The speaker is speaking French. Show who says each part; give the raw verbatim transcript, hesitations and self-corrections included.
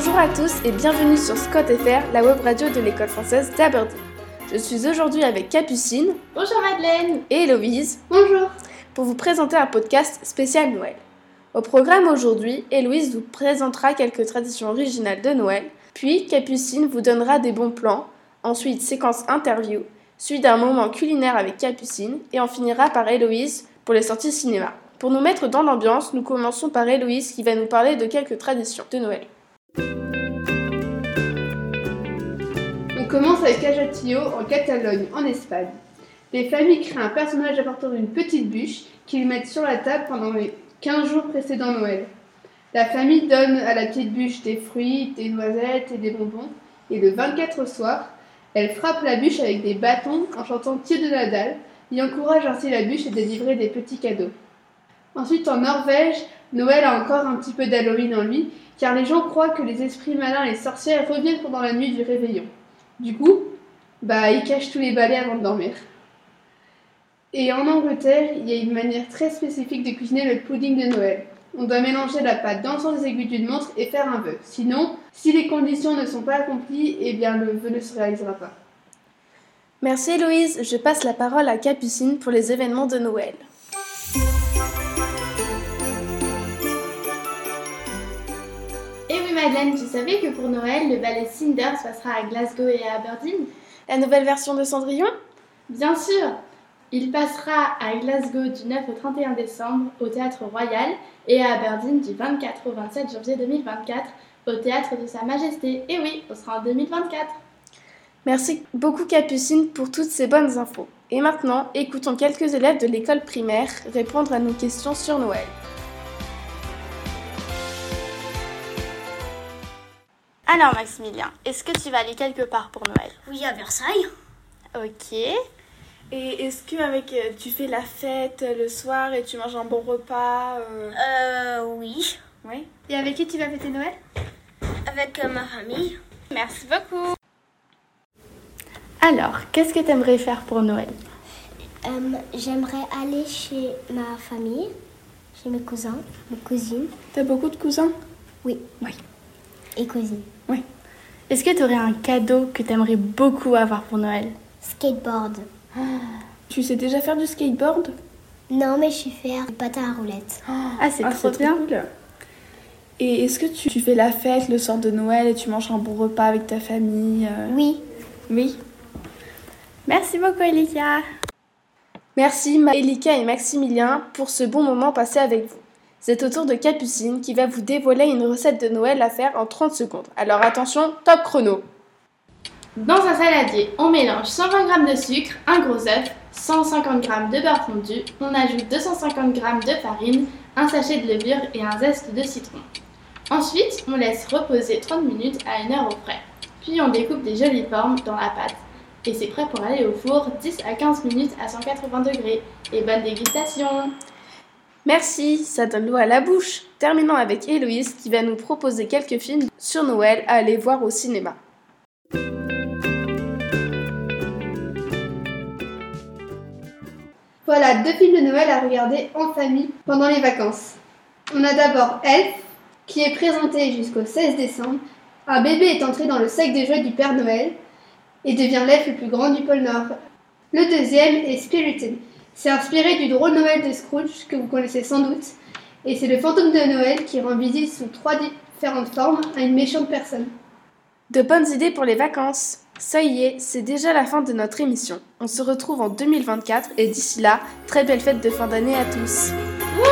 Speaker 1: Bonjour à tous et bienvenue sur Scott F R, la web radio de l'école française d'Aberdeen. Je suis aujourd'hui avec Capucine.
Speaker 2: Bonjour Madeleine.
Speaker 1: Et Héloïse.
Speaker 2: Bonjour.
Speaker 1: Pour vous présenter un podcast spécial Noël. Au programme aujourd'hui, Héloïse vous présentera quelques traditions originales de Noël, puis Capucine vous donnera des bons plans, ensuite séquence interview, suivi d'un moment culinaire avec Capucine, et on finira par Héloïse pour les sorties cinéma. Pour nous mettre dans l'ambiance, nous commençons par Héloïse qui va nous parler de quelques traditions de Noël.
Speaker 3: On commence avec Ajaccio, en Catalogne, en Espagne. Les familles créent un personnage à partir d'une petite bûche qu'ils mettent sur la table pendant les quinze jours précédant Noël. La famille donne à la petite bûche des fruits, des noisettes et des bonbons, et le vingt-quatre au soir, elle frappe la bûche avec des bâtons en chantant « Tire de la dalle » et encourage ainsi la bûche à délivrer des petits cadeaux. Ensuite, en Norvège, Noël a encore un petit peu d'Halloween en lui, car les gens croient que les esprits malins et les sorcières reviennent pendant la nuit du réveillon. Du coup, bah, ils cachent tous les balais avant de dormir. Et en Angleterre, il y a une manière très spécifique de cuisiner le pudding de Noël. On doit mélanger la pâte dans le sens des aiguilles d'une montre et faire un vœu. Sinon, si les conditions ne sont pas accomplies, eh bien le vœu ne se réalisera pas.
Speaker 1: Merci Héloïse, je passe la parole à Capucine pour les événements de Noël.
Speaker 2: Et oui Madeleine, tu savais que pour Noël, le ballet Cinder se passera à Glasgow et à Aberdeen ?
Speaker 1: La nouvelle version de Cendrillon ?
Speaker 2: Bien sûr. Il passera à Glasgow du neuf au trente et un décembre au Théâtre Royal et à Aberdeen du vingt-quatre au vingt-sept janvier deux mille vingt-quatre au Théâtre de Sa Majesté. Et oui, on sera en deux mille vingt-quatre.
Speaker 1: Merci beaucoup Capucine pour toutes ces bonnes infos. Et maintenant, écoutons quelques élèves de l'école primaire répondre à nos questions sur Noël.
Speaker 4: Alors Maximilien, est-ce que tu vas aller quelque part pour Noël ?
Speaker 5: Oui, à Versailles.
Speaker 4: Ok.
Speaker 1: Et est-ce que avec euh, tu fais la fête le soir et tu manges un bon repas euh...
Speaker 5: Euh, oui.
Speaker 1: Oui.
Speaker 2: Et avec qui tu vas fêter Noël ?
Speaker 5: Avec euh, ma famille.
Speaker 4: Merci beaucoup.
Speaker 2: Alors, qu'est-ce que tu aimerais faire pour Noël ?
Speaker 6: euh, J'aimerais aller chez ma famille, chez mes cousins, mes cousines.
Speaker 1: T'as beaucoup de cousins ?
Speaker 6: Oui.
Speaker 2: Oui.
Speaker 6: Et cousines.
Speaker 2: Oui. Est-ce que tu aurais un cadeau que tu aimerais beaucoup avoir pour Noël ?
Speaker 6: Skateboard.
Speaker 1: Oh. Tu sais déjà faire du skateboard ?
Speaker 6: Non, mais je sais faire du patin à roulettes.
Speaker 1: Oh.
Speaker 2: Ah, c'est
Speaker 1: ah,
Speaker 2: trop
Speaker 1: c'est
Speaker 2: bien.
Speaker 1: Cool. Et est-ce que tu, tu fais la fête le soir de Noël et tu manges un bon repas avec ta famille euh...
Speaker 6: Oui.
Speaker 1: Oui.
Speaker 2: Merci beaucoup Elika.
Speaker 1: Merci Elika et Maximilien pour ce bon moment passé avec vous. C'est au tour de Capucine qui va vous dévoiler une recette de Noël à faire en trente secondes. Alors attention, top chrono.
Speaker 2: Dans un saladier, on mélange cent vingt grammes de sucre, un gros œuf, cent cinquante grammes de beurre fondu, on ajoute deux cent cinquante grammes de farine, un sachet de levure et un zeste de citron. Ensuite, on laisse reposer trente minutes à une heure au frais. Puis on découpe des jolies formes dans la pâte. Et c'est prêt pour aller au four dix à quinze minutes à cent quatre-vingts degrés. Et bonne dégustation!
Speaker 1: Merci, ça donne l'eau à la bouche. Terminons avec Héloïse qui va nous proposer quelques films sur Noël à aller voir au cinéma.
Speaker 3: Voilà deux films de Noël à regarder en famille pendant les vacances. On a d'abord Elf, qui est présenté jusqu'au seize décembre. Un bébé est entré dans le sac des jouets du Père Noël et devient l'elfe le plus grand du pôle Nord. Le deuxième est Spirited. C'est inspiré du drôle Noël de Scrooge, que vous connaissez sans doute, et c'est le fantôme de Noël qui rend visite sous trois différentes formes à une méchante personne.
Speaker 1: De bonnes idées pour les vacances. Ça y est, c'est déjà la fin de notre émission. On se retrouve en deux mille vingt-quatre et d'ici là, très belle fête de fin d'année à tous.
Speaker 2: Wouh!